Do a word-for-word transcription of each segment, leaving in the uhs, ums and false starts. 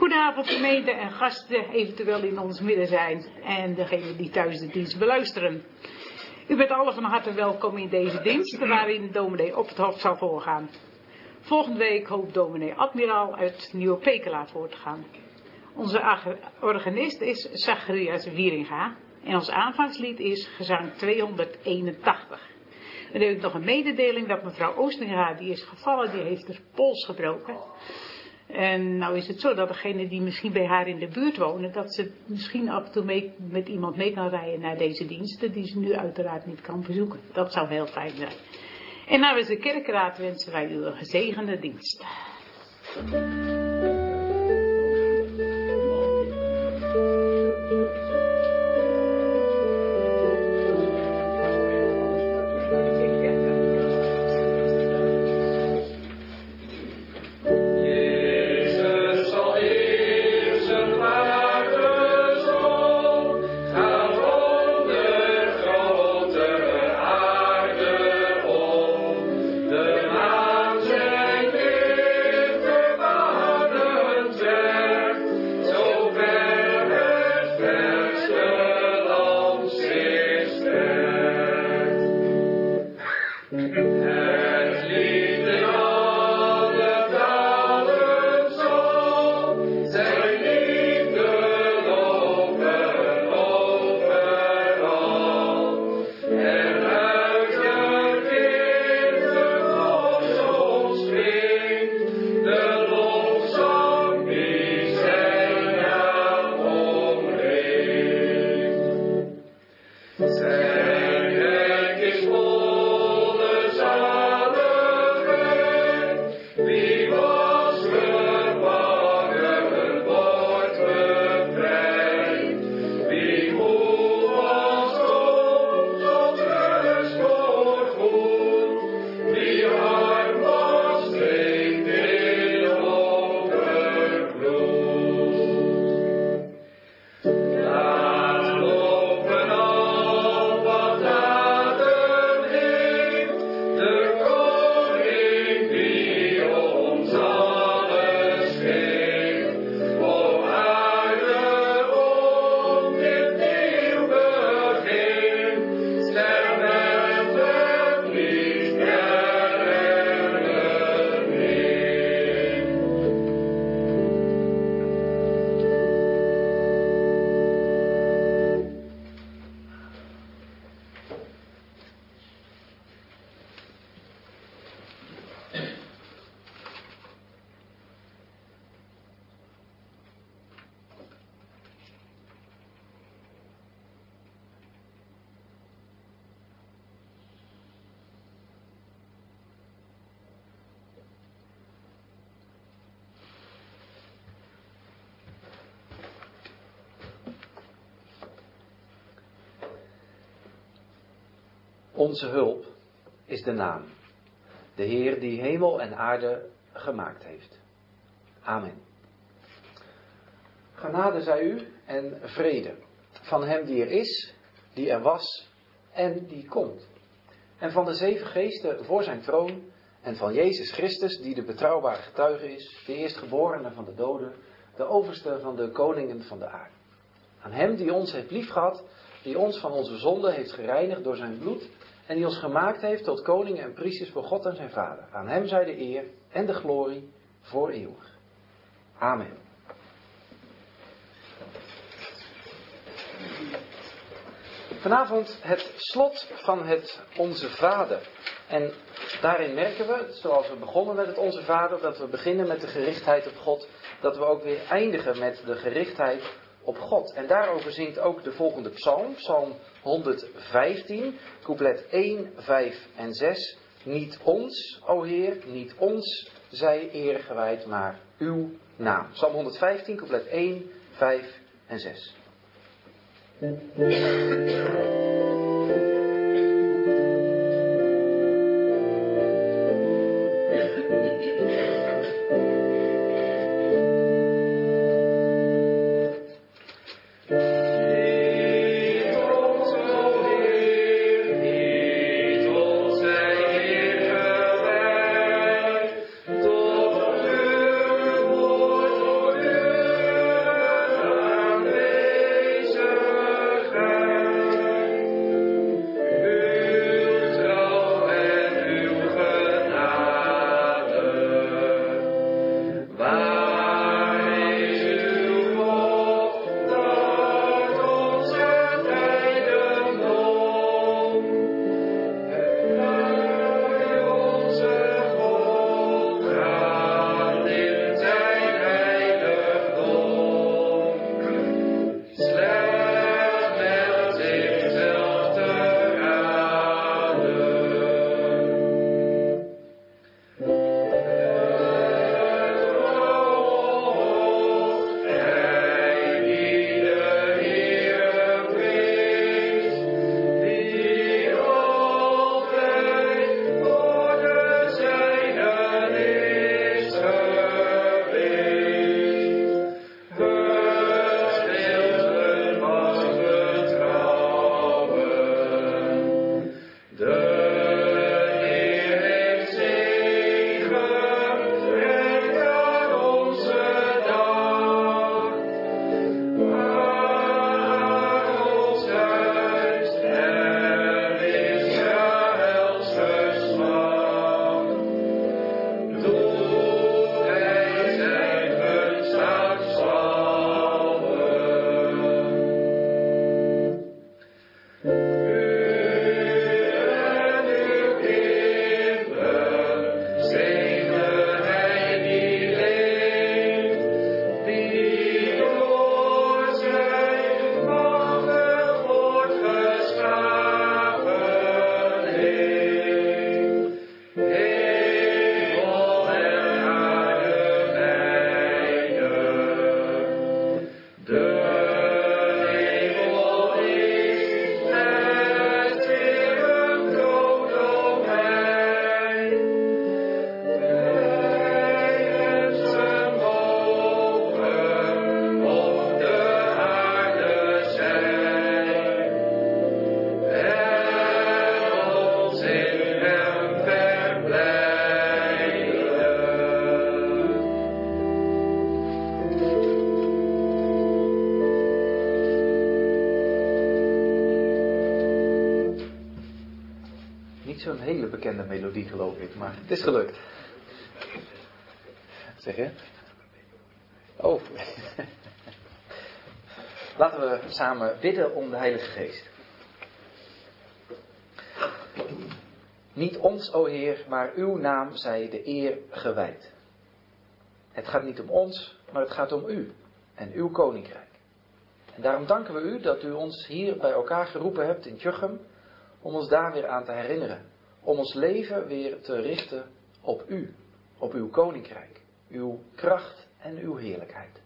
Goedenavond gemeente en gasten eventueel in ons midden zijn en degenen die thuis de dienst beluisteren. U bent allen van harte welkom in deze dienst waarin de dominee op het hoofd zal voorgaan. Volgende week hoopt dominee Admiraal uit Nieuwe Pekela voor te gaan. Onze organist is Zacharias Wieringa en ons aanvangslied is gezang tweehonderdeenentachtig. Dan heb ik nog een mededeling dat mevrouw Oostinga, die is gevallen, die heeft haar pols gebroken. En nou is het zo dat degene die misschien bij haar in de buurt wonen, dat ze misschien af en toe mee, met iemand mee kan rijden naar deze diensten, die ze nu uiteraard niet kan bezoeken. Dat zou heel fijn zijn. En namens de kerkraad wensen wij u een gezegende dienst. Onze hulp is de naam, de Heer die hemel en aarde gemaakt heeft. Amen. Genade zij u en vrede van hem die er is, die er was en die komt. En van de zeven geesten voor zijn troon en van Jezus Christus die de betrouwbare getuige is, de eerstgeborene van de doden, de overste van de koningen van de aarde. Aan hem die ons heeft liefgehad, die ons van onze zonde heeft gereinigd door zijn bloed en die ons gemaakt heeft tot koningen en priesters voor God en zijn Vader. Aan hem zij de eer en de glorie voor eeuwig. Amen. Vanavond het slot van het Onze Vader. En daarin merken we, zoals we begonnen met het Onze Vader, dat we beginnen met de gerichtheid op God, dat we ook weer eindigen met de gerichtheid op God. En daarover zingt ook de volgende psalm, psalm honderdvijftien, couplet één, vijf en zes. Niet ons, o Heer, niet ons zij eer gewijd, maar uw naam. Psalm honderdvijftien, couplet één, vijf en zes. Door uw woord, door uw zo'n hele bekende melodie, geloof ik, maar het is gelukt. Zeg je? Oh. Laten we samen bidden om de Heilige Geest. Niet ons, o Heer, maar uw naam zij de eer gewijd. Het gaat niet om ons, maar het gaat om u en uw koninkrijk. En daarom danken we u dat u ons hier bij elkaar geroepen hebt in Tjuchem, om ons daar weer aan te herinneren. Om ons leven weer te richten op u, op uw koninkrijk, uw kracht en uw heerlijkheid.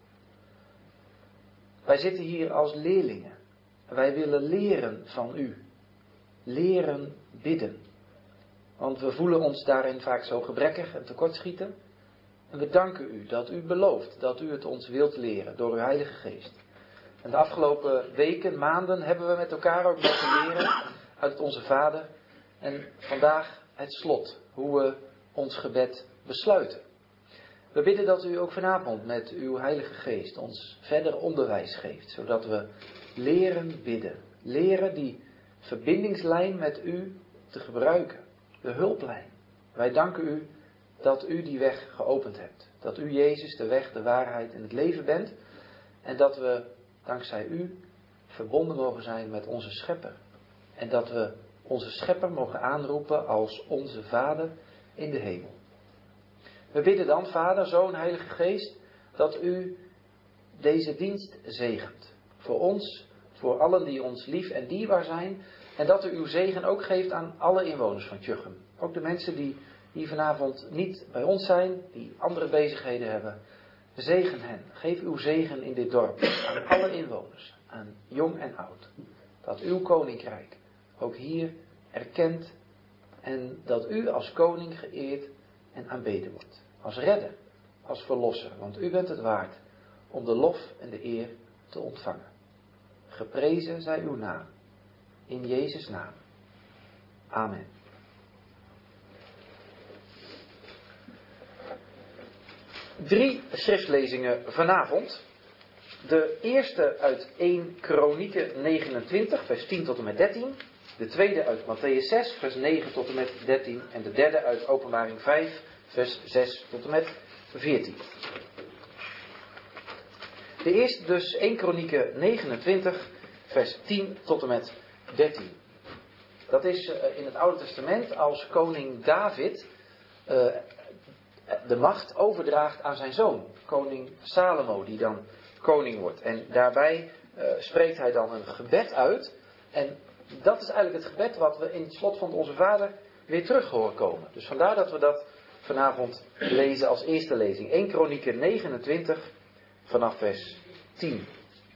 Wij zitten hier als leerlingen. Wij willen leren van u. Leren bidden. Want we voelen ons daarin vaak zo gebrekkig en tekortschieten. En we danken u dat u belooft dat u het ons wilt leren door uw Heilige Geest. En de afgelopen weken, maanden hebben we met elkaar ook mogen leren uit het Onze Vader. En vandaag het slot, hoe we ons gebed besluiten. We bidden dat u ook vanavond met uw Heilige Geest ons verder onderwijs geeft. Zodat we leren bidden. Leren die verbindingslijn met u te gebruiken. De hulplijn. Wij danken u dat u die weg geopend hebt. Dat u, Jezus, de weg, de waarheid en het leven bent. En dat we, dankzij u, verbonden mogen zijn met onze Schepper. En dat we onze Schepper mogen aanroepen als onze Vader in de hemel. We bidden dan, Vader, Zoon, Heilige Geest, dat u deze dienst zegent. Voor ons, voor allen die ons lief en dierbaar zijn. En dat u uw zegen ook geeft aan alle inwoners van Tjuchem. Ook de mensen die hier vanavond niet bij ons zijn, die andere bezigheden hebben. Zegen hen. Geef uw zegen in dit dorp. Aan alle inwoners. Aan jong en oud. Dat uw koninkrijk ook hier erkend. En dat u als koning geëerd en aanbeden wordt. Als redder. Als verlosser. Want u bent het waard om de lof en de eer te ontvangen. Geprezen zij uw naam. In Jezus' naam. Amen. Drie schriftlezingen vanavond. De eerste uit eerste Kronieken negenentwintig, vers tien tot en met dertien. De tweede uit Mattheüs zes, vers negen tot en met dertien. En de derde uit Openbaring vijf, vers zes tot en met veertien. De eerste dus eerste Kronieken negenentwintig, vers tien tot en met dertien. Dat is in het Oude Testament als koning David uh, de macht overdraagt aan zijn zoon, koning Salomo, die dan koning wordt. En daarbij uh, spreekt hij dan een gebed uit. En dat is eigenlijk het gebed wat we in het slot van Onze Vader weer terug horen komen. Dus vandaar dat we dat vanavond lezen als eerste lezing. eerste Kronieken negenentwintig vanaf vers tien.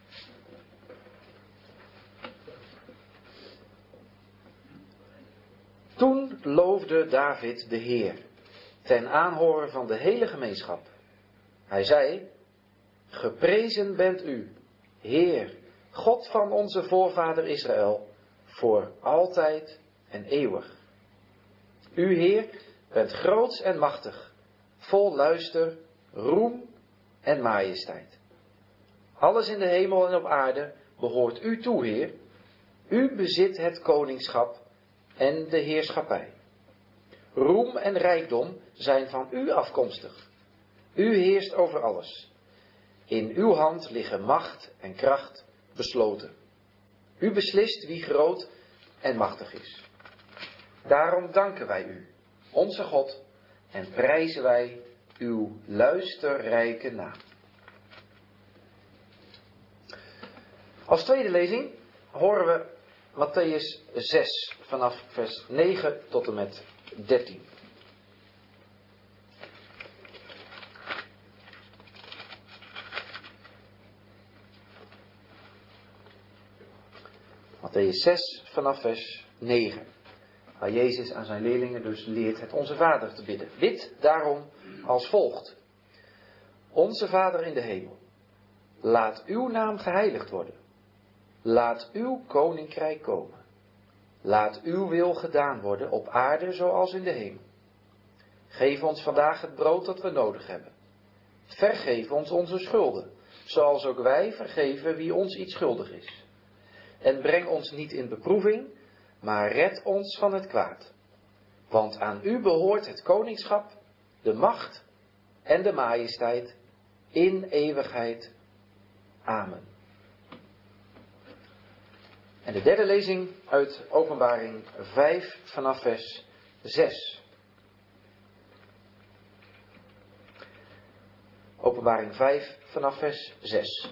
Toen loofde David de Heer, ten aanhoren van de hele gemeenschap. Hij zei, geprezen bent u, Heer, God van onze voorvader Israël, voor altijd en eeuwig. U, Heer, bent groots en machtig, vol luister, roem en majesteit. Alles in de hemel en op aarde behoort u toe, Heer. U bezit het koningschap en de heerschappij. Roem en rijkdom zijn van u afkomstig. U heerst over alles. In uw hand liggen macht en kracht besloten. U beslist wie groot en machtig is. Daarom danken wij u, onze God, en prijzen wij uw luisterrijke naam. Als tweede lezing horen we Mattheüs zes vanaf vers negen tot en met dertien. Mattheüs zes vanaf vers negen. Waar Jezus aan zijn leerlingen dus leert het Onze Vader te bidden. Bid daarom als volgt. Onze Vader in de hemel. Laat uw naam geheiligd worden. Laat uw koninkrijk komen. Laat uw wil gedaan worden op aarde zoals in de hemel. Geef ons vandaag het brood dat we nodig hebben. Vergeef ons onze schulden, zoals ook wij vergeven wie ons iets schuldig is. En breng ons niet in beproeving, maar red ons van het kwaad. Want aan u behoort het koningschap, de macht en de majesteit in eeuwigheid. Amen. En de derde lezing uit Openbaring vijf vanaf vers zes. Openbaring vijf vanaf vers zes.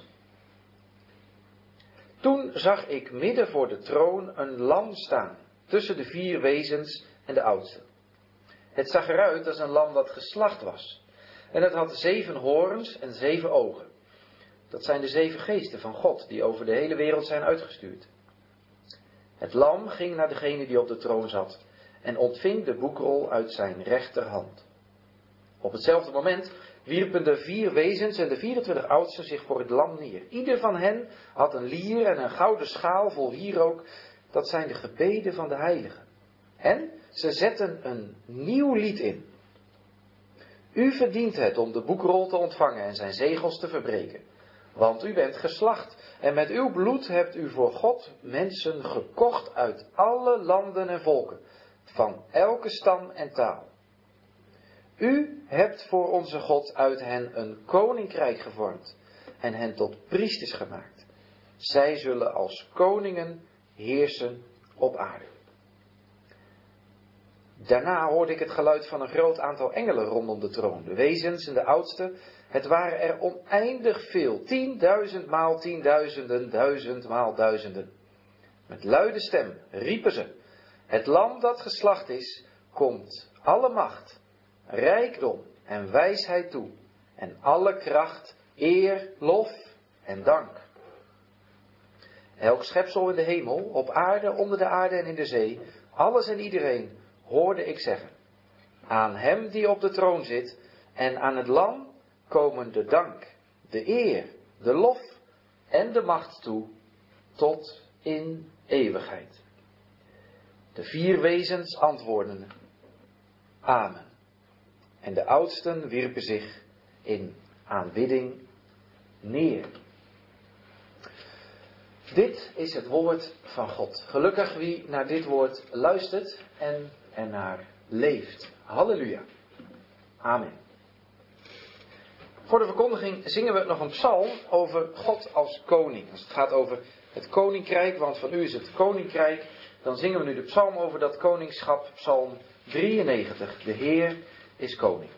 Toen zag ik midden voor de troon een lam staan, tussen de vier wezens en de oudste. Het zag eruit als een lam dat geslacht was. En het had zeven hoorns en zeven ogen. Dat zijn de zeven geesten van God, die over de hele wereld zijn uitgestuurd. Het lam ging naar degene die op de troon zat en ontving de boekrol uit zijn rechterhand. Op hetzelfde moment wierpen de vier wezens en de vierentwintig oudsten zich voor het lam neer. Ieder van hen had een lier en een gouden schaal vol wierook. Dat zijn de gebeden van de heiligen. En ze zetten een nieuw lied in. U verdient het om de boekrol te ontvangen en zijn zegels te verbreken. Want u bent geslacht en met uw bloed hebt u voor God mensen gekocht uit alle landen en volken, van elke stam en taal. U hebt voor onze God uit hen een koninkrijk gevormd en hen tot priesters gemaakt. Zij zullen als koningen heersen op aarde. Daarna hoorde ik het geluid van een groot aantal engelen rondom de troon, de wezens en de oudsten. Het waren er oneindig veel, tienduizend maal tienduizenden, duizend maal duizenden. Met luide stem riepen ze: het lam dat geslacht is, komt alle macht, rijkdom en wijsheid toe, en alle kracht, eer, lof en dank. Elk schepsel in de hemel, op aarde, onder de aarde en in de zee, alles en iedereen, hoorde ik zeggen: aan hem die op de troon zit en aan het lam komen de dank, de eer, de lof en de macht toe, tot in eeuwigheid. De vier wezens antwoordden: Amen. En de oudsten wierpen zich in aanbidding neer. Dit is het woord van God. Gelukkig wie naar dit woord luistert en ernaar leeft. Halleluja. Amen. Voor de verkondiging zingen we nog een psalm over God als koning. Als het gaat over het koninkrijk, want van u is het koninkrijk, dan zingen we nu de psalm over dat koningschap, psalm drieënnegentig. De Heer is koning.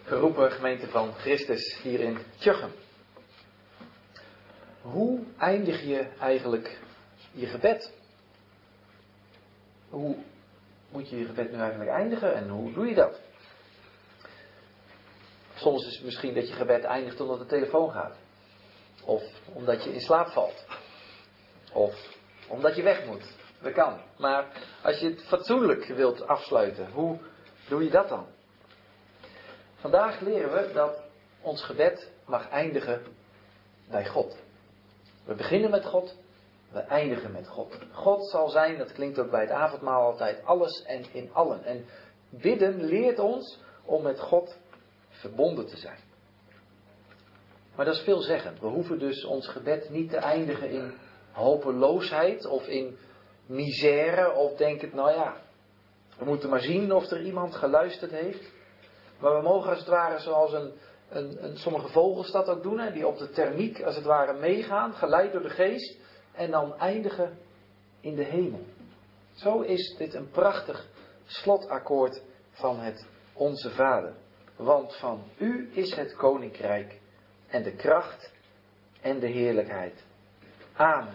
geroepen gemeente van Christus hier in Tjuchem. Hoe eindig je eigenlijk je gebed? Hoe moet je je gebed nu eigenlijk eindigen en hoe doe je dat? Soms is het misschien dat je gebed eindigt omdat de telefoon gaat. Of omdat je in slaap valt. Of omdat je weg moet. Dat kan. Maar als je het fatsoenlijk wilt afsluiten, hoe doe je dat dan? Vandaag leren we dat ons gebed mag eindigen bij God. We beginnen met God, we eindigen met God. God zal zijn, dat klinkt ook bij het avondmaal altijd, alles en in allen. En bidden leert ons om met God verbonden te zijn. Maar dat is veelzeggend. We hoeven dus ons gebed niet te eindigen in hopeloosheid of in misère of denken, nou ja, we moeten maar zien of er iemand geluisterd heeft. Maar we mogen als het ware zoals een, een, een, sommige vogels dat ook doen, hè, die op de thermiek als het ware meegaan, geleid door de geest, en dan eindigen in de hemel. Zo is dit een prachtig slotakkoord van het Onze Vader. Want van u is het koninkrijk en de kracht en de heerlijkheid. Amen.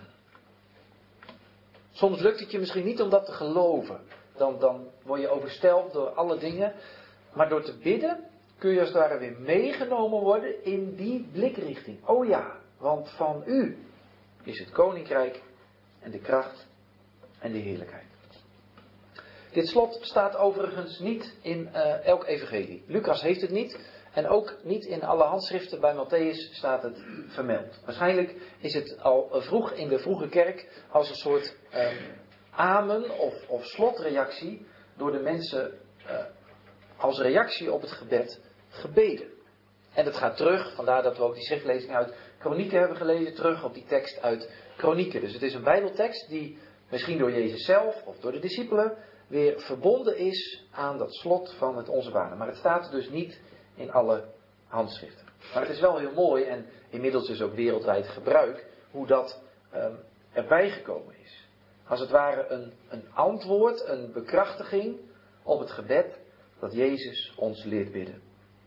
Soms lukt het je misschien niet om dat te geloven. Dan, dan word je overstelpt door alle dingen. Maar door te bidden kun je als het ware weer meegenomen worden in die blikrichting. Oh ja, want van u is het koninkrijk en de kracht en de heerlijkheid. Dit slot staat overigens niet in uh, elk evangelie. Lucas heeft het niet. En ook niet in alle handschriften. Bij Matthäus staat het vermeld. Waarschijnlijk is het al vroeg in de vroege kerk als een soort uh, amen of, of slotreactie door de mensen uh, als reactie op het gebed gebeden. En dat gaat terug, vandaar dat we ook die schriftlezing uit Kronieken hebben gelezen, terug op die tekst uit Kronieken. Dus het is een Bijbeltekst die misschien door Jezus zelf of door de discipelen weer verbonden is aan dat slot van het Onze Vader. Maar het staat er dus niet in alle handschriften. Maar het is wel heel mooi en inmiddels is ook wereldwijd gebruik hoe dat um, erbij gekomen is. Als het ware een, een antwoord, een bekrachtiging op het gebed dat Jezus ons leert bidden.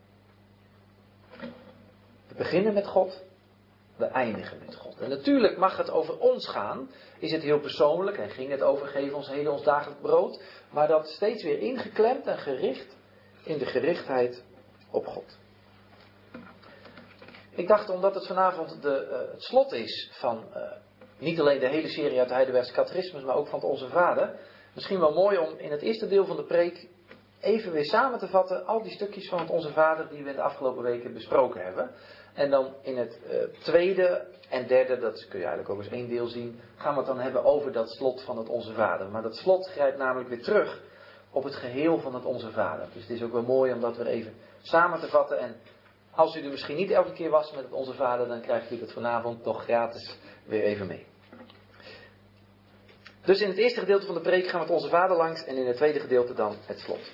We beginnen met God, we eindigen met God. En natuurlijk mag het over ons gaan, is het heel persoonlijk en ging het over geven ons heden ons dagelijks brood, maar dat steeds weer ingeklemd en gericht in de gerichtheid op God. Ik dacht, omdat het vanavond de, uh, het slot is van uh, niet alleen de hele serie uit de Heidelbergse Catechismus, maar ook van het Onze Vader, misschien wel mooi om in het eerste deel van de preek even weer samen te vatten al die stukjes van het Onze Vader die we in de afgelopen weken besproken hebben. En dan in het uh, tweede en derde, dat kun je eigenlijk ook eens één deel zien, gaan we het dan hebben over dat slot van het Onze Vader. Maar dat slot grijpt namelijk weer terug op het geheel van het Onze Vader. Dus het is ook wel mooi om dat weer even samen te vatten. En als u er misschien niet elke keer was met het Onze Vader, dan krijgt u het vanavond toch gratis weer even mee. Dus in het eerste gedeelte van de preek gaan we het Onze Vader langs en in het tweede gedeelte dan het slot.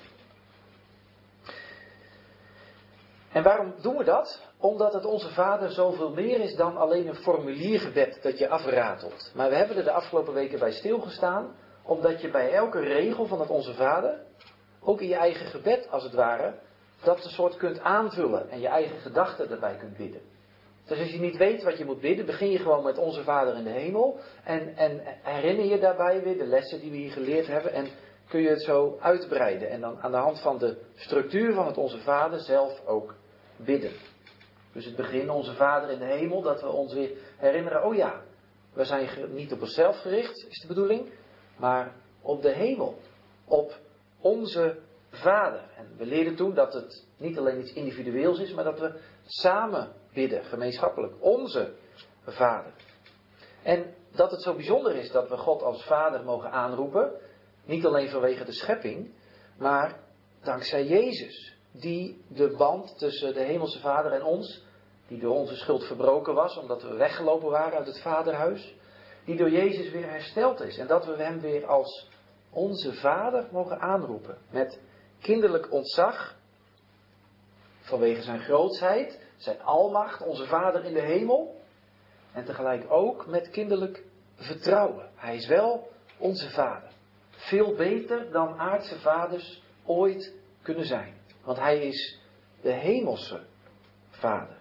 En waarom doen we dat? Omdat het Onze Vader zoveel meer is dan alleen een formuliergebed dat je afratelt. Maar we hebben er de afgelopen weken bij stilgestaan, omdat je bij elke regel van het Onze Vader, ook in je eigen gebed als het ware, dat een soort kunt aanvullen en je eigen gedachten erbij kunt bidden. Dus als je niet weet wat je moet bidden, begin je gewoon met Onze Vader in de hemel en, en herinner je daarbij weer de lessen die we hier geleerd hebben en kun je het zo uitbreiden en dan aan de hand van de structuur van het Onze Vader zelf ook bidden. Dus het begin, Onze Vader in de hemel, dat we ons weer herinneren, oh ja, we zijn niet op onszelf gericht, is de bedoeling, maar op de hemel, op onze Vader. En we leerden toen dat het niet alleen iets individueels is, maar dat we samen bidden, gemeenschappelijk, onze Vader. En dat het zo bijzonder is dat we God als Vader mogen aanroepen, niet alleen vanwege de schepping, maar dankzij Jezus. Die de band tussen de hemelse Vader en ons, die door onze schuld verbroken was, omdat we weggelopen waren uit het Vaderhuis, die door Jezus weer hersteld is. En dat we hem weer als onze Vader mogen aanroepen. Met kinderlijk ontzag, vanwege zijn grootsheid, zijn almacht, onze Vader in de hemel. En tegelijk ook met kinderlijk vertrouwen. Hij is wel onze Vader. Veel beter dan aardse vaders ooit kunnen zijn. Want hij is de hemelse Vader.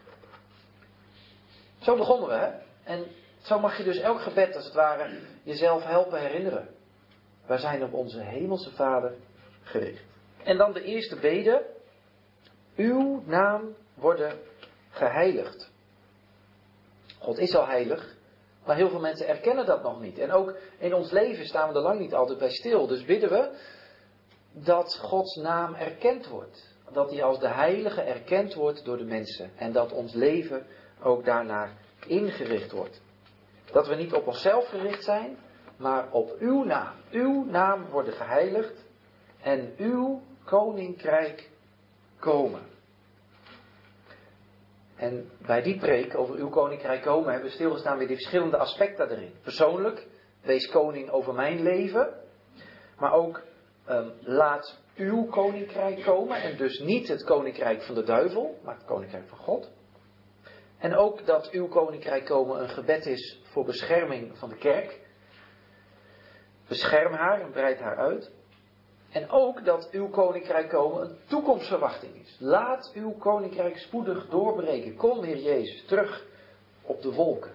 Zo begonnen we, hè? En zo mag je dus elk gebed als het ware jezelf helpen herinneren. Wij zijn op onze hemelse Vader gericht. En dan de eerste bede. Uw naam worden geheiligd. God is al heilig, maar heel veel mensen erkennen dat nog niet. En ook in ons leven staan we er lang niet altijd bij stil. Dus bidden we dat Gods naam erkend wordt. Dat hij als de heilige erkend wordt door de mensen. En dat ons leven ook daarnaar ingericht wordt. Dat we niet op onszelf gericht zijn, maar op uw naam. Uw naam worden geheiligd en uw koninkrijk komen. En bij die preek over uw koninkrijk komen hebben we stilgestaan bij die verschillende aspecten erin. Persoonlijk, wees koning over mijn leven. Maar ook um, laat uw koninkrijk komen. En dus niet het koninkrijk van de duivel, maar het koninkrijk van God. En ook dat uw koninkrijk komen een gebed is voor bescherming van de kerk. Bescherm haar en breid haar uit. En ook dat uw koninkrijk komen een toekomstverwachting is. Laat uw koninkrijk spoedig doorbreken. Kom, Heer Jezus, terug op de wolken.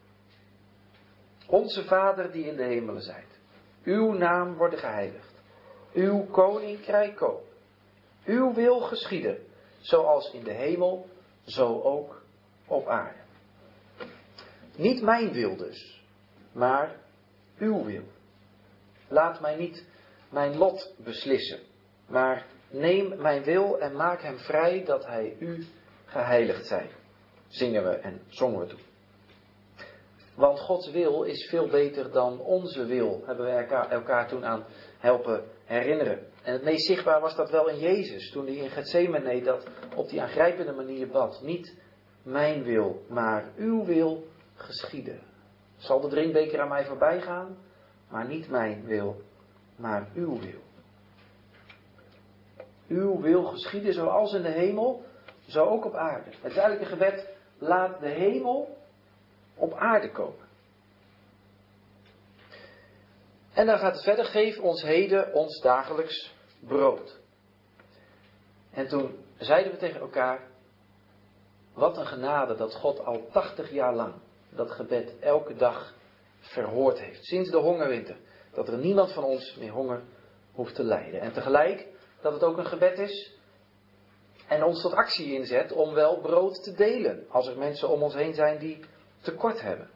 Onze Vader die in de hemelen zijt. Uw naam worden geheiligd. Uw koninkrijk komen. Uw wil geschieden. Zoals in de hemel, zo ook op aarde. Niet mijn wil dus, maar uw wil. Laat mij niet mijn lot beslissen, maar neem mijn wil en maak hem vrij dat hij u geheiligd zij. Zingen we en zongen we toen. Want Gods wil is veel beter dan onze wil, hebben we elkaar, elkaar toen aan helpen herinneren. En het meest zichtbaar was dat wel in Jezus, toen hij in Getsemane dat op die aangrijpende manier bad. Niet mijn wil, maar uw wil geschieden. Zal de drinkbeker aan mij voorbij gaan, maar niet mijn wil, maar uw wil. Uw wil geschieden zoals in de hemel, zo ook op aarde. Het is eigenlijk een gebed, laat de hemel op aarde komen. En dan gaat het verder, geef ons heden ons dagelijks brood. En toen zeiden we tegen elkaar, wat een genade dat God al tachtig jaar lang dat gebed elke dag verhoord heeft. Sinds de hongerwinter. Dat er niemand van ons meer honger hoeft te lijden. En tegelijk dat het ook een gebed is en ons tot actie inzet om wel brood te delen. Als er mensen om ons heen zijn die tekort hebben.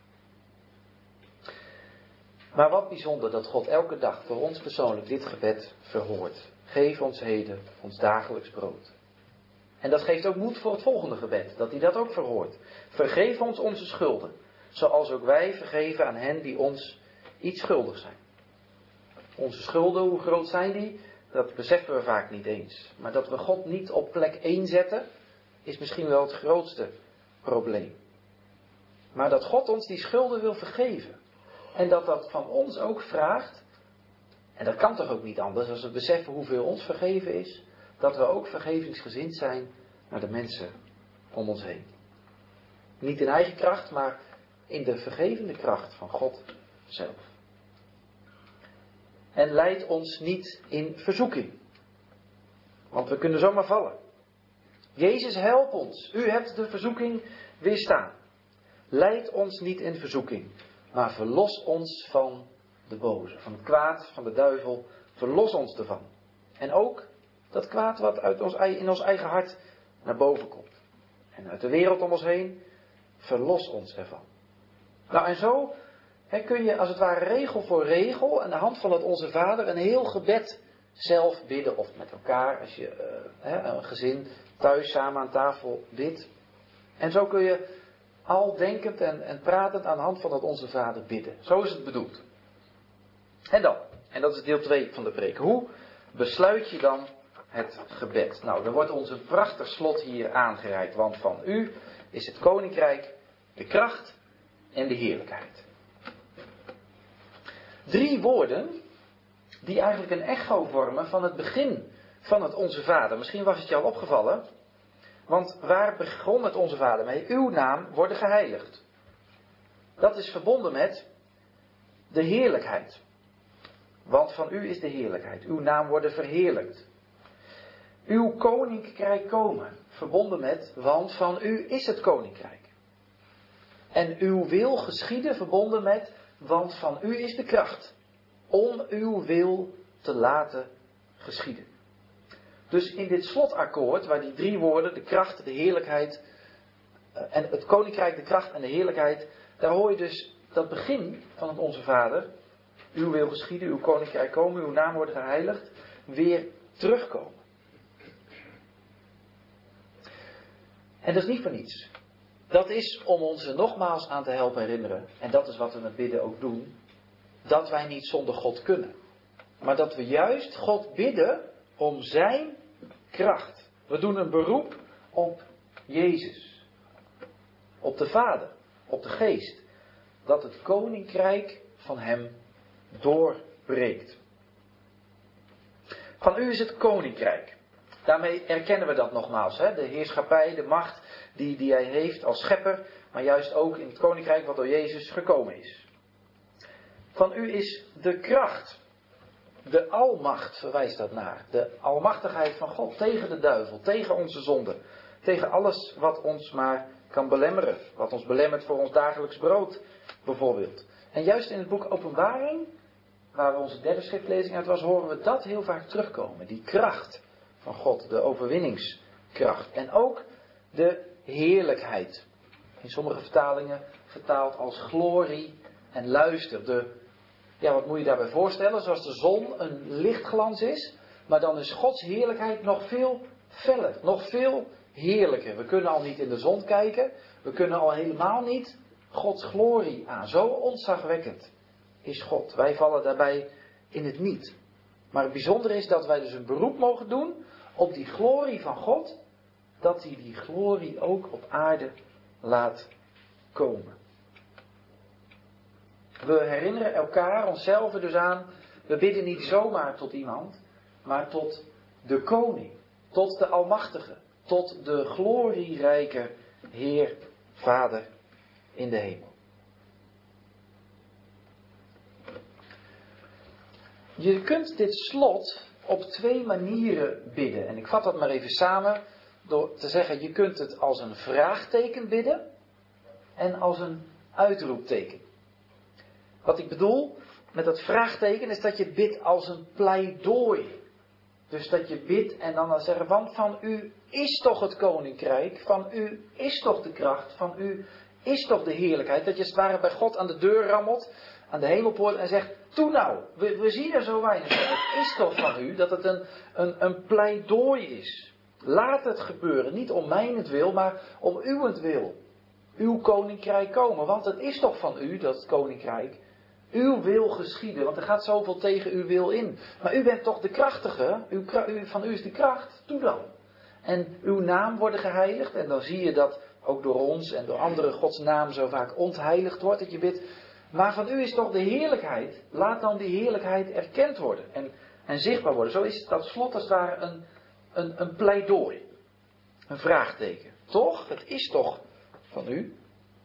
Maar wat bijzonder dat God elke dag voor ons persoonlijk dit gebed verhoort. Geef ons heden ons dagelijks brood. En dat geeft ook moed voor het volgende gebed, dat hij dat ook verhoort. Vergeef ons onze schulden, zoals ook wij vergeven aan hen die ons iets schuldig zijn. Onze schulden, hoe groot zijn die? Dat beseffen we vaak niet eens. Maar dat we God niet op plek één zetten, is misschien wel het grootste probleem. Maar dat God ons die schulden wil vergeven. En dat dat van ons ook vraagt, en dat kan toch ook niet anders als we beseffen hoeveel ons vergeven is, dat we ook vergevingsgezind zijn naar de mensen om ons heen. Niet in eigen kracht, maar in de vergevende kracht van God zelf. En leid ons niet in verzoeking. Want we kunnen zomaar vallen. Jezus, help ons. U hebt de verzoeking weerstaan. Leid ons niet in verzoeking, maar verlos ons van de boze. Van het kwaad, van de duivel. Verlos ons ervan. En ook dat kwaad wat uit ons, in ons eigen hart naar boven komt. En uit de wereld om ons heen. Verlos ons ervan. Nou en zo he, kun je als het ware regel voor regel aan de hand van het Onze Vader een heel gebed zelf bidden. Of met elkaar als je uh, he, een gezin thuis samen aan tafel bidt. En zo kun je al denkend en, en pratend aan de hand van het Onze Vader bidden. Zo is het bedoeld. En dan, en dat is deel twee van de preek. Hoe besluit je dan het gebed? Nou, er wordt ons een prachtig slot hier aangereikt. Want van u is het koninkrijk, de kracht en de heerlijkheid. Drie woorden die eigenlijk een echo vormen van het begin van het Onze Vader. Misschien was het je al opgevallen. Want waar begon het Onze Vader mee? Uw naam worden geheiligd. Dat is verbonden met de heerlijkheid. Want van u is de heerlijkheid. Uw naam worden verheerlijkt. uw koninkrijk komen. Verbonden met, want van u is het koninkrijk. En uw wil geschieden, verbonden met, want van u is de kracht. Om uw wil te laten geschieden. Dus in dit slotakkoord, waar die drie woorden, de kracht, de heerlijkheid, en het koninkrijk, de kracht en de heerlijkheid, daar hoor je dus dat begin van het Onze Vader, uw wil geschieden, uw koninkrijk komen, uw naam worden geheiligd, weer terugkomen. En dat is niet voor niets. Dat is om ons er nogmaals aan te helpen herinneren, en dat is wat we met bidden ook doen, dat wij niet zonder God kunnen. Maar dat we juist God bidden om zijn kracht. We doen een beroep op Jezus. Op de Vader. Op de Geest. Dat het koninkrijk van hem doorbreekt. Van u is het koninkrijk. Daarmee erkennen we dat nogmaals. Hè? De heerschappij, de macht die, die hij heeft als schepper. Maar juist ook in het koninkrijk wat door Jezus gekomen is. Van u is de kracht. De almacht verwijst dat naar. De almachtigheid van God tegen de duivel, tegen onze zonde. Tegen alles wat ons maar kan belemmeren. Wat ons belemmert voor ons dagelijks brood bijvoorbeeld. En juist in het boek Openbaring, waar we onze derde schriftlezing uit was, horen we dat heel vaak terugkomen. Die kracht van God, de overwinningskracht. En ook de heerlijkheid. In sommige vertalingen vertaald als glorie en luister. De Ja, wat moet je daarbij voorstellen? Zoals de zon een lichtglans is, maar dan is Gods heerlijkheid nog veel feller, nog veel heerlijker. We kunnen al niet in de zon kijken, we kunnen al helemaal niet Gods glorie aan. Zo ontzagwekkend is God. Wij vallen daarbij in het niet. Maar het bijzondere is dat wij dus een beroep mogen doen op die glorie van God, dat hij die glorie ook op aarde laat komen. We herinneren elkaar, onszelf er dus aan, we bidden niet zomaar tot iemand, maar tot de koning, tot de almachtige, tot de glorierijke Heer, Vader in de hemel. Je kunt dit slot op twee manieren bidden. En ik vat dat maar even samen door te zeggen, je kunt het als een vraagteken bidden en als een uitroepteken. Wat ik bedoel met dat vraagteken is dat je bidt als een pleidooi. Dus dat je bidt en dan zeggen, want van u is toch het koninkrijk, van u is toch de kracht, van u is toch de heerlijkheid. Dat je als het ware bij God aan de deur rammelt, aan de hemelpoort en zegt, toe nou, we, we zien er zo weinig van. Het is toch van u, dat het een, een, een pleidooi is. Laat het gebeuren, niet om mijnentwil, maar om uwentwil. Uw koninkrijk komen, want het is toch van u, dat koninkrijk. Uw wil geschieden, want er gaat zoveel tegen uw wil in. Maar u bent toch de krachtige, uw, u, van u is de kracht, doe dan. En uw naam wordt geheiligd, en dan zie je dat ook door ons en door anderen Gods naam zo vaak ontheiligd wordt, dat je bidt. Maar van u is toch de heerlijkheid, laat dan die heerlijkheid erkend worden en, en zichtbaar worden. Zo is dat slot als het ware een, een, een pleidooi, een vraagteken. Toch? Het is toch van u?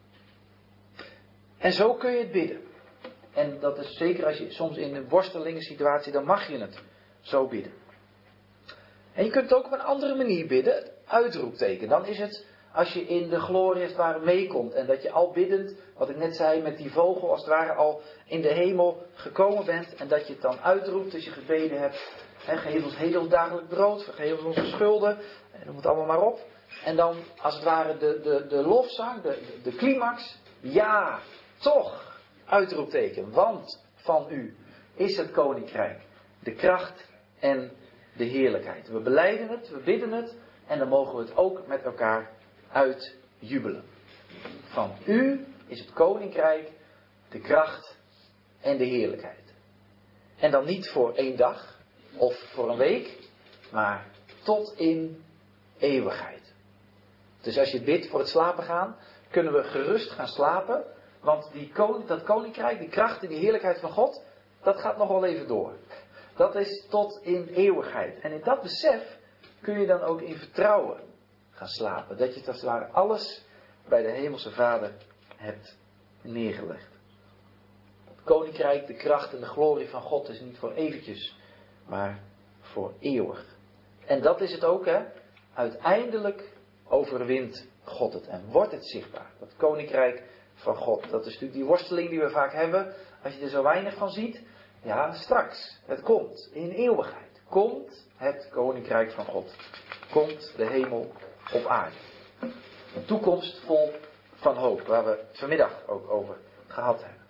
En zo kun je het bidden. En dat is zeker als je soms in een worstelingssituatie, dan mag je het zo bidden. En je kunt het ook op een andere manier bidden, het uitroepteken. Dan is het als je in de glorie als het ware meekomt. En dat je al biddend, wat ik net zei, met die vogel als het ware al in de hemel gekomen bent. En dat je het dan uitroept als je gebeden hebt. He, geef ons hedendagelijk brood, vergeef ons onze schulden. En noem het allemaal maar op. En dan als het ware de, de, de lofzang, de, de climax. Ja, toch. Uitroepteken, want van u is het koninkrijk, de kracht en de heerlijkheid. We belijden het, we bidden het en dan mogen we het ook met elkaar uitjubelen. Van u is het koninkrijk, de kracht en de heerlijkheid. En dan niet voor één dag of voor een week, maar tot in eeuwigheid. Dus als je bidt voor het slapen gaan, kunnen we gerust gaan slapen. Want die koning, dat koninkrijk, die kracht en die heerlijkheid van God, dat gaat nog wel even door. Dat is tot in eeuwigheid. En in dat besef kun je dan ook in vertrouwen gaan slapen. Dat je als het ware alles bij de hemelse Vader hebt neergelegd. Het koninkrijk, de kracht en de glorie van God is niet voor eventjes, maar voor eeuwig. En dat is het ook, hè. Uiteindelijk overwint God het en wordt het zichtbaar. Dat koninkrijk van God. Dat is natuurlijk die worsteling die we vaak hebben. Als je er zo weinig van ziet. Ja, straks. Het komt. In eeuwigheid. Komt het koninkrijk van God. Komt de hemel op aarde. Een toekomst vol van hoop. Waar we het vanmiddag ook over gehad hebben.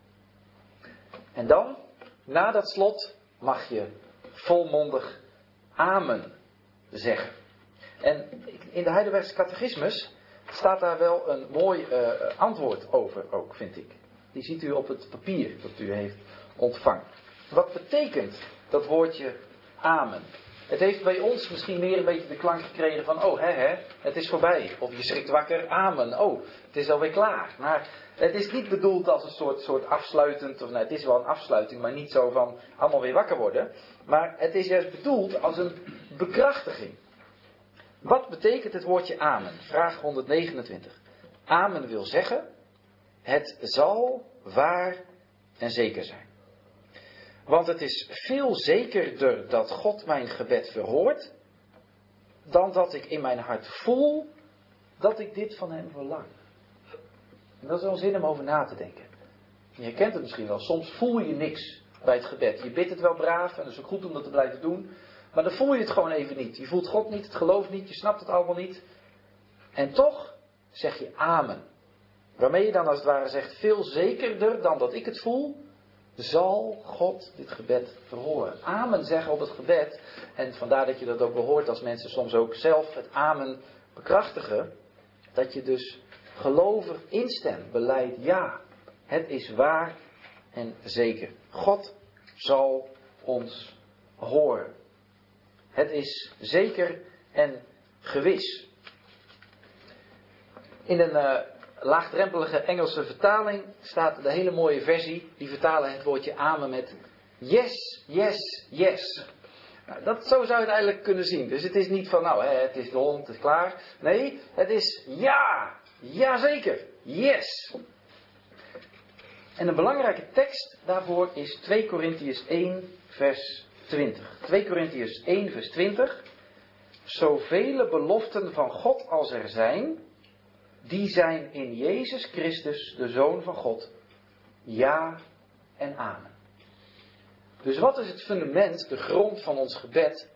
En dan, na dat slot, mag je volmondig amen zeggen. En in de Heidelbergse catechismus staat daar wel een mooi uh, antwoord over ook, vind ik. Die ziet u op het papier dat u heeft ontvangen. Wat betekent dat woordje amen? Het heeft bij ons misschien meer een beetje de klank gekregen van, oh hè hè, het is voorbij. Of je schrikt wakker, amen, oh, het is alweer klaar. Maar het is niet bedoeld als een soort, soort afsluitend, of nou, het is wel een afsluiting, maar niet zo van allemaal weer wakker worden. Maar het is juist bedoeld als een bekrachtiging. Wat betekent het woordje amen? Vraag honderdnegenentwintig. Amen wil zeggen, het zal waar en zeker zijn. Want het is veel zekerder dat God mijn gebed verhoort, dan dat ik in mijn hart voel dat ik dit van hem verlang. En dat is wel zin om over na te denken. Je kent het misschien wel, soms voel je niks bij het gebed. Je bidt het wel braaf en dat is ook goed om dat te blijven doen. Maar dan voel je het gewoon even niet. Je voelt God niet, het geloof niet, je snapt het allemaal niet. En toch zeg je amen. Waarmee je dan als het ware zegt, veel zekerder dan dat ik het voel, zal God dit gebed verhoren. Amen zeggen op het gebed. En vandaar dat je dat ook behoort als mensen soms ook zelf het amen bekrachtigen. Dat je dus gelovig instemt, beleidt ja. Het is waar en zeker. God zal ons horen. Het is zeker en gewis. In een uh, laagdrempelige Engelse vertaling staat de hele mooie versie. Die vertalen het woordje amen met yes, yes, yes. Nou, dat, zo zou je het eigenlijk kunnen zien. Dus het is niet van nou, hè, het is de hond, het is klaar. Nee, het is ja, jazeker, yes. En een belangrijke tekst daarvoor is twee Korintiërs één vers twintig. twee Korintiërs één vers twintig. Zoveel beloften van God als er zijn, die zijn in Jezus Christus, de Zoon van God. Ja en amen. Dus wat is het fundament, de grond van ons gebed?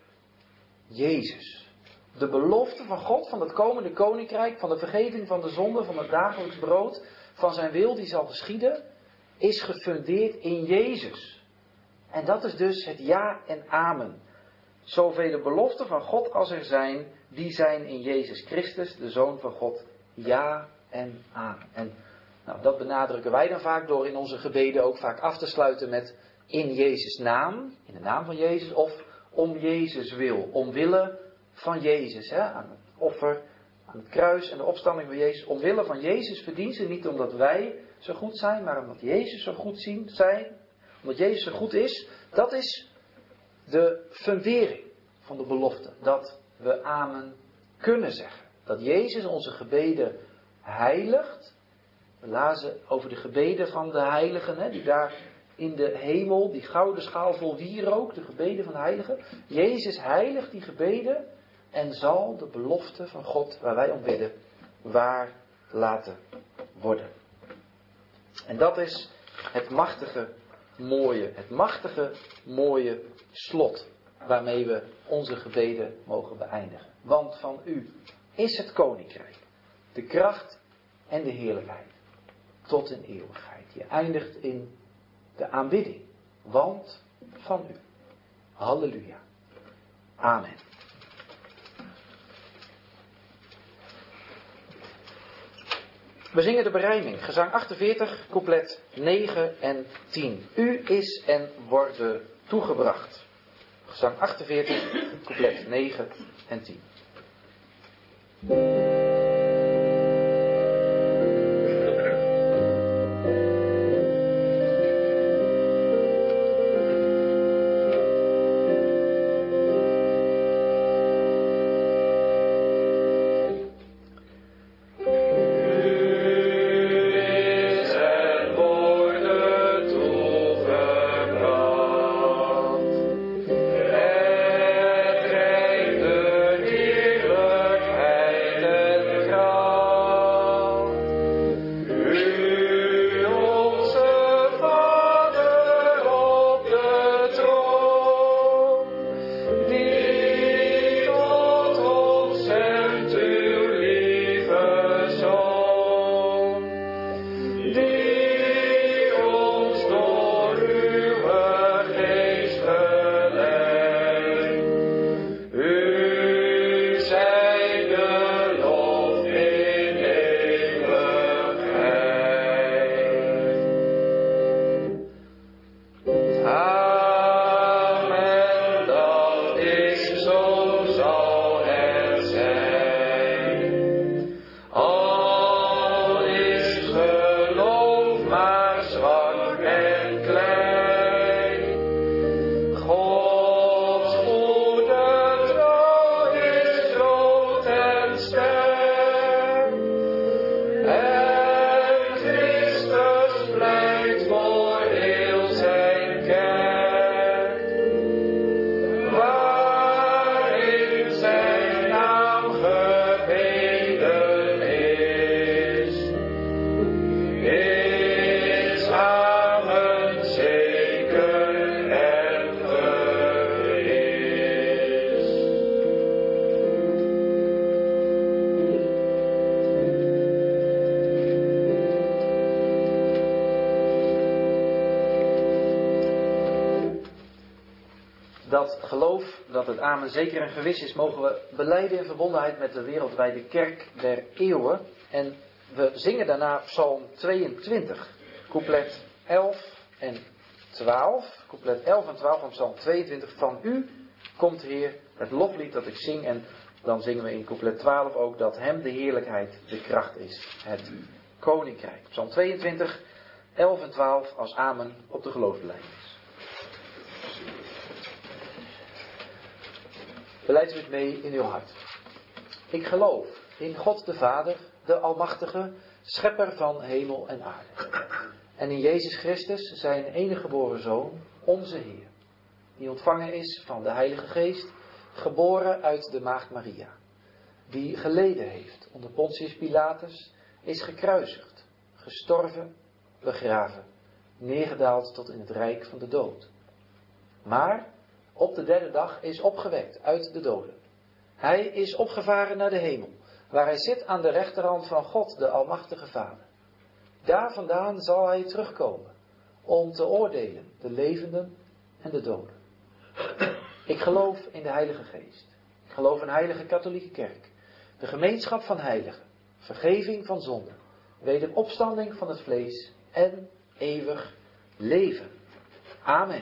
Jezus. De belofte van God, van het komende koninkrijk, van de vergeving van de zonde, van het dagelijks brood, van zijn wil die zal geschieden, is gefundeerd in Jezus. En dat is dus het ja en amen. Zoveel beloften van God als er zijn, die zijn in Jezus Christus, de Zoon van God. Ja en amen. En nou, dat benadrukken wij dan vaak door in onze gebeden ook vaak af te sluiten met in Jezus' naam, in de naam van Jezus, of om Jezus wil, omwille van Jezus. Hè, aan het offer, aan het kruis en de opstanding van Jezus. Omwille van Jezus verdiensten, niet omdat wij zo goed zijn, maar omdat Jezus zo goed zien, zijn. Omdat Jezus zo goed is, dat is de fundering van de belofte. Dat we amen kunnen zeggen. Dat Jezus onze gebeden heiligt. We lazen over de gebeden van de heiligen, hè, die daar in de hemel, die gouden schaal vol wierook, de gebeden van de heiligen. Jezus heiligt die gebeden en zal de belofte van God, waar wij om bidden, waar laten worden. En dat is het machtige, mooie, het machtige, mooie slot waarmee we onze gebeden mogen beëindigen. Want van u is het koninkrijk, de kracht en de heerlijkheid tot in eeuwigheid. Je eindigt in de aanbidding, want van u. Halleluja. Amen. We zingen de berijming, gezang achtenveertig, couplet negen en tien. U is en worden toegebracht. Gezang achtenveertig, couplet negen en tien. Het Dat geloof, dat het amen zeker en gewis is, mogen we belijden in verbondenheid met de wereldwijde kerk der eeuwen. En we zingen daarna Psalm tweeëntwintig, couplet elf en twaalf. Couplet elf en twaalf van Psalm tweeëntwintig. Van u komt, Heer, het loflied dat ik zing. En dan zingen we in couplet twaalf ook dat hem de heerlijkheid de kracht is. Het koninkrijk. Psalm tweeëntwintig, elf en twaalf als amen op de geloofsbelijdenis. Beleidt u het mee in uw hart. Ik geloof in God de Vader, de Almachtige, schepper van hemel en aarde. En in Jezus Christus, zijn enige geboren Zoon, onze Heer. Die ontvangen is van de Heilige Geest, geboren uit de Maagd Maria. Die geleden heeft onder Pontius Pilatus, is gekruisigd, gestorven, begraven, neergedaald tot in het rijk van de dood. Maar op de derde dag is opgewekt uit de doden. Hij is opgevaren naar de hemel, waar hij zit aan de rechterhand van God, de Almachtige Vader. Daar vandaan zal hij terugkomen, om te oordelen de levenden en de doden. Ik geloof in de Heilige Geest. Ik geloof in de Heilige Katholieke Kerk, de gemeenschap van heiligen, vergeving van zonden, wederopstanding van het vlees en eeuwig leven. Amen.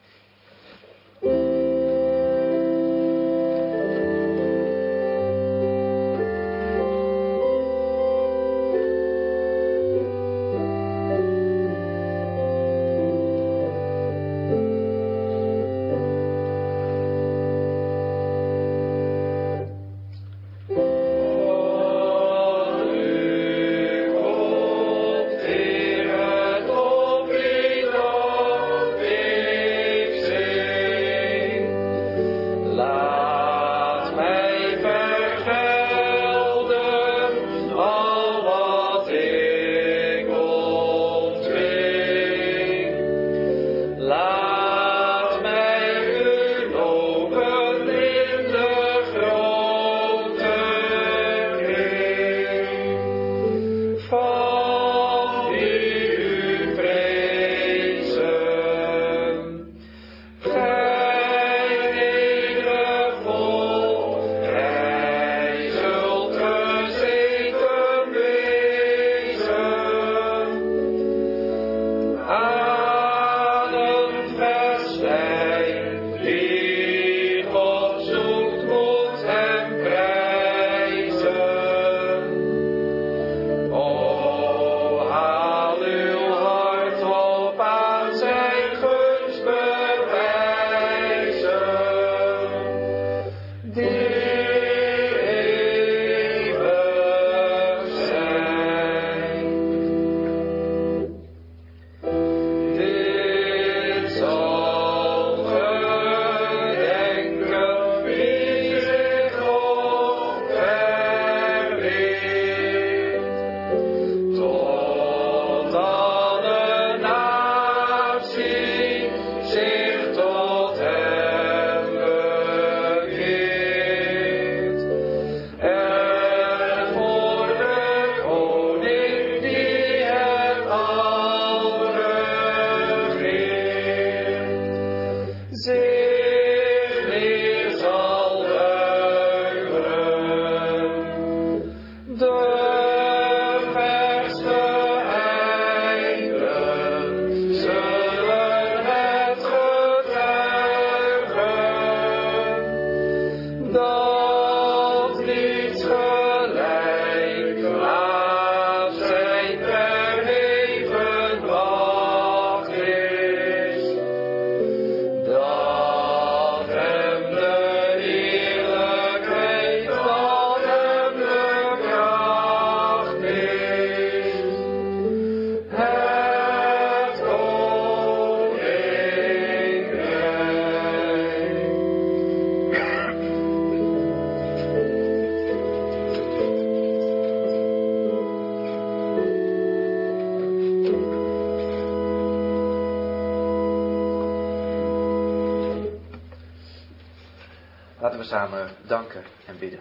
Laten we samen danken en bidden.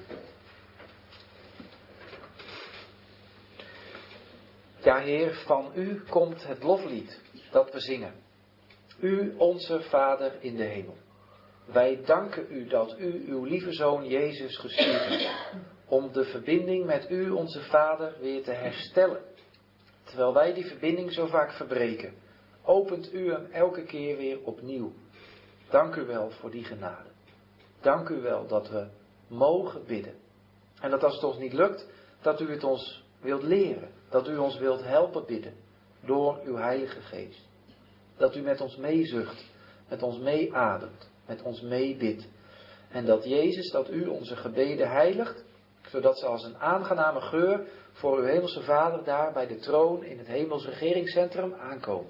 Ja, Heer, van u komt het loflied dat we zingen. U, onze Vader in de hemel. Wij danken u dat u uw lieve Zoon Jezus gestuurd hebt om de verbinding met u, onze Vader, weer te herstellen. Terwijl wij die verbinding zo vaak verbreken, opent u hem elke keer weer opnieuw. Dank u wel voor die genade. Dank u wel dat we mogen bidden. En dat als het ons niet lukt, dat u het ons wilt leren. Dat u ons wilt helpen bidden door uw Heilige Geest. Dat u met ons meezucht, met ons meeademt, met ons meebidt. En dat Jezus, dat u onze gebeden heiligt, zodat ze als een aangename geur voor uw hemelse Vader daar bij de troon in het hemels regeringscentrum aankomen.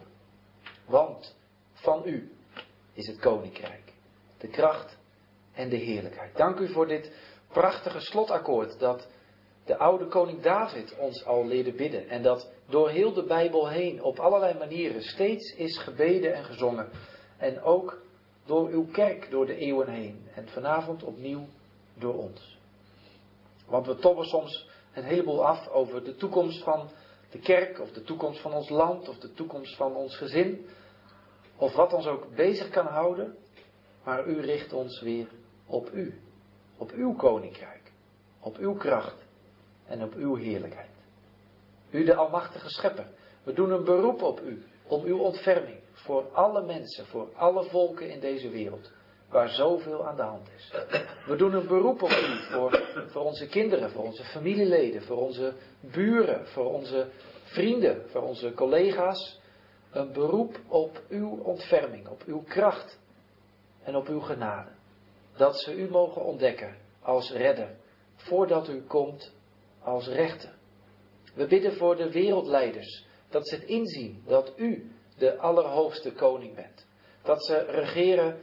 Want van u is het koninkrijk, de kracht en de heerlijkheid. Dank u voor dit prachtige slotakkoord dat de oude koning David ons al leerde bidden. En dat door heel de Bijbel heen op allerlei manieren steeds is gebeden en gezongen. En ook door uw kerk door de eeuwen heen. En vanavond opnieuw door ons. Want we tobben soms een heleboel af over de toekomst van de kerk. Of de toekomst van ons land. Of de toekomst van ons gezin. Of wat ons ook bezig kan houden. Maar u richt ons weer op u. Op uw koninkrijk. Op uw kracht. En op uw heerlijkheid. U de almachtige schepper. We doen een beroep op u. Om uw ontferming. Voor alle mensen. Voor alle volken in deze wereld. Waar zoveel aan de hand is. We doen een beroep op u. Voor, voor onze kinderen. Voor onze familieleden. Voor onze buren. Voor onze vrienden. Voor onze collega's. Een beroep op uw ontferming. Op uw kracht. En op uw genade. Dat ze u mogen ontdekken. Als redder. Voordat u komt als rechter. We bidden voor de wereldleiders. Dat ze het inzien dat u de allerhoogste koning bent. Dat ze regeren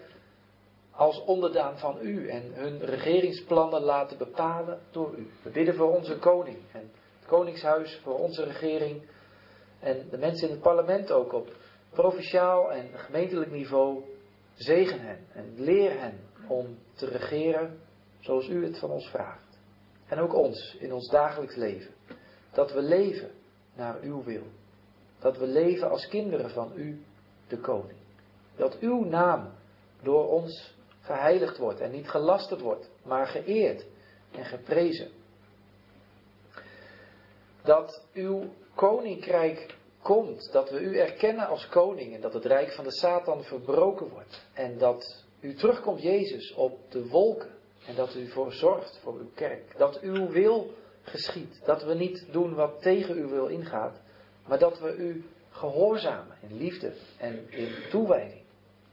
als onderdaan van u. En hun regeringsplannen laten bepalen door u. We bidden voor onze koning. En het koningshuis voor onze regering. En de mensen in het parlement ook op provinciaal en gemeentelijk niveau. Zegen hen en leer hen om te regeren zoals u het van ons vraagt. En ook ons in ons dagelijks leven. Dat we leven naar uw wil. Dat we leven als kinderen van u, de koning. Dat uw naam door ons geheiligd wordt en niet gelasterd wordt, maar geëerd en geprezen. Dat uw koninkrijk komt, dat we u erkennen als koning en dat het rijk van de Satan verbroken wordt. En dat u terugkomt, Jezus, op de wolken. En dat u voor zorgt voor uw kerk. Dat uw wil geschiet. Dat we niet doen wat tegen uw wil ingaat. Maar dat we u gehoorzamen in liefde en in toewijding.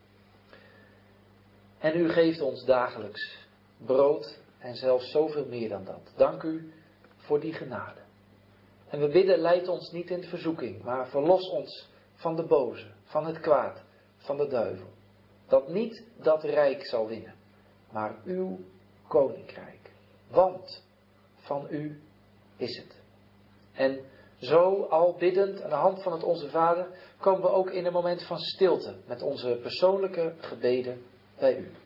En u geeft ons dagelijks brood en zelfs zoveel meer dan dat. Dank u voor die genade. En we bidden, leid ons niet in verzoeking, maar verlos ons van de boze, van het kwaad, van de duivel. Dat niet dat rijk zal winnen, maar uw koninkrijk. Want van u is het. En zo al biddend aan de hand van het Onze Vader komen we ook in een moment van stilte met onze persoonlijke gebeden bij u.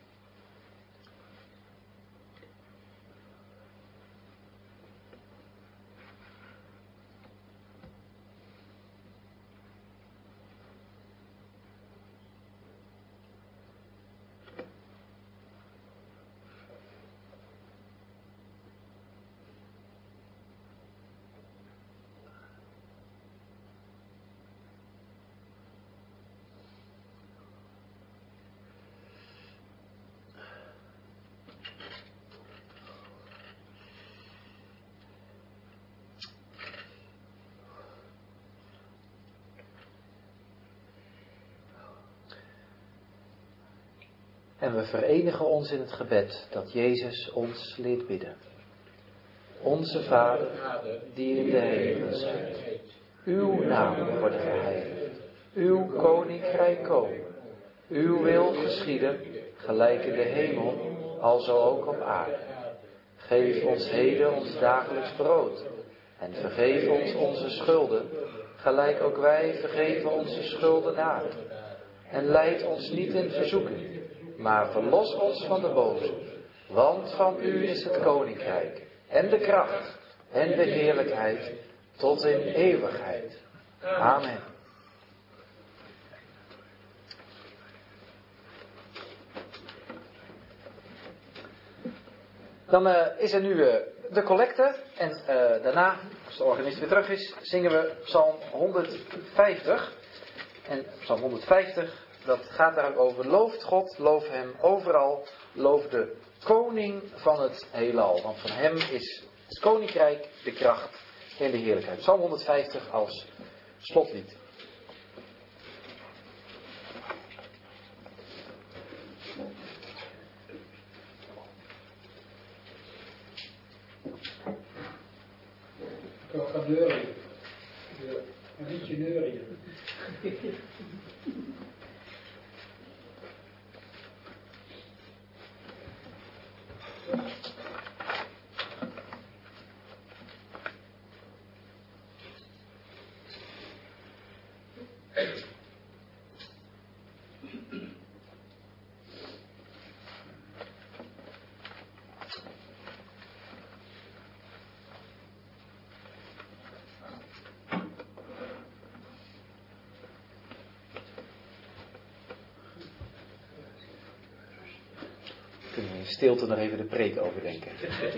En we verenigen ons in het gebed dat Jezus ons leert bidden. Onze Vader, die in de hemelen zijt, uw naam wordt geheiligd, uw koninkrijk komen, uw wil geschieden, gelijk in de hemel, alzo ook op aarde. Geef ons heden ons dagelijks brood, en vergeef ons onze schulden, gelijk ook wij vergeven onze schuldenaren. En leid ons niet in verzoeking, maar verlos ons van de boze. Want van u is het koninkrijk, en de kracht, en de heerlijkheid, tot in eeuwigheid. Amen. Dan uh, is er nu uh, de collecte. En uh, daarna, als de organist weer terug is, zingen we Psalm honderdvijftig. En Psalm honderdvijftig, dat gaat daar ook over. Looft God, loof hem overal. Loof de koning van het heelal. Want van hem is het koninkrijk, de kracht en de heerlijkheid. Psalm honderdvijftig als slotlied. Ik ga neurien. Een liedje neurien. Kunnen we in stilte nog even de preek overdenken.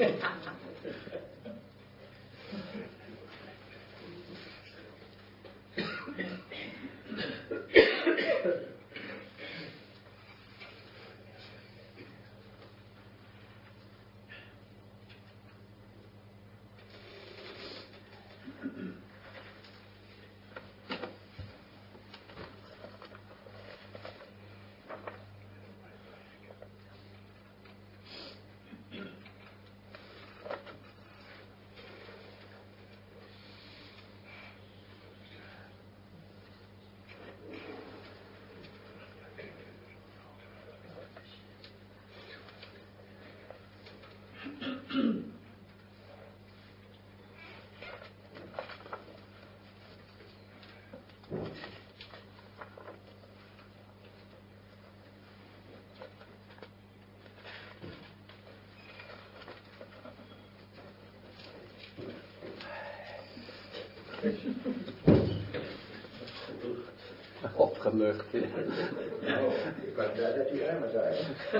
Opgelucht. Ja. Nou, ik was blij dat u armen zei.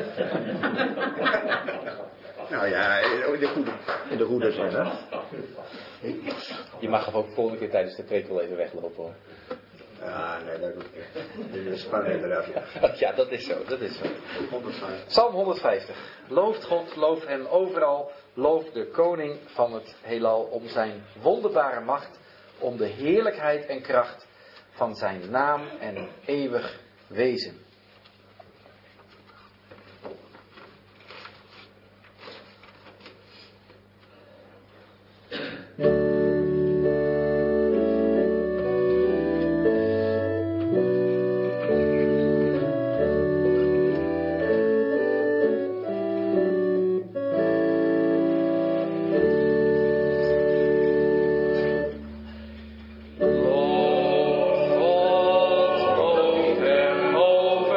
Nou ja, in de goede, in de goede zin, hè. Je mag hem ook volgende keer tijdens de preek wel even weglopen, hoor. Ja, nee, dat doe ik niet. De spanning eraf, ja. Ja, dat is zo, dat is zo. honderdvijftig. Psalm honderdvijftig. Looft God, loof hem overal. Loof de koning van het heelal om zijn wonderbare macht. Om de heerlijkheid en kracht van zijn naam en eeuwig wezen. Loof God, loof hem over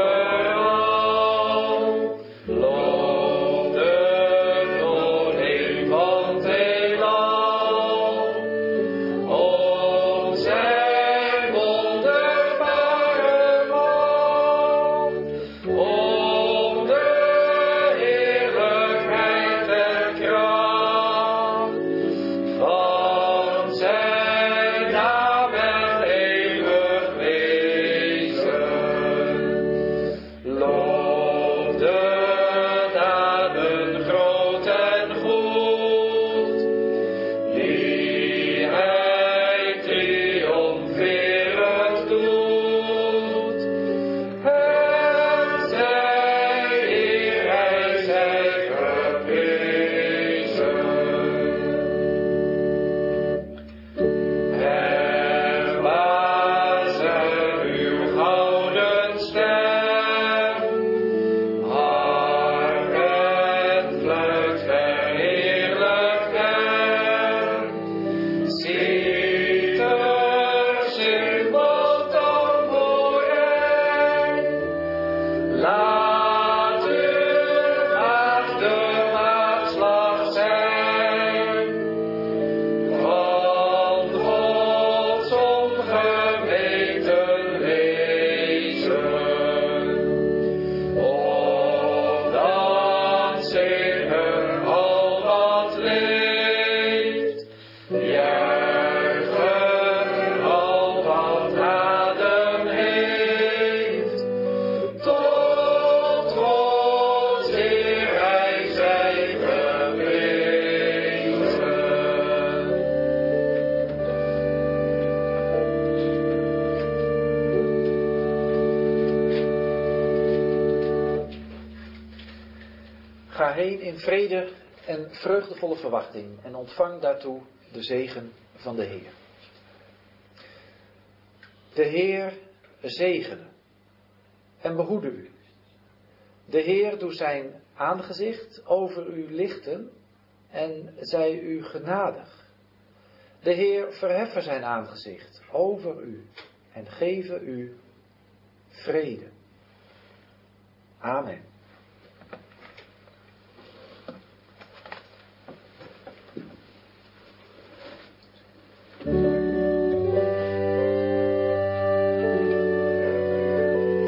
Ga heen in vrede en vreugdevolle verwachting en ontvang daartoe de zegen van de Heer. De Heer zegene en behoede u. De Heer doet zijn aangezicht over u lichten en zij u genadig. De Heer verheffen zijn aangezicht over u en geven u vrede. Amen.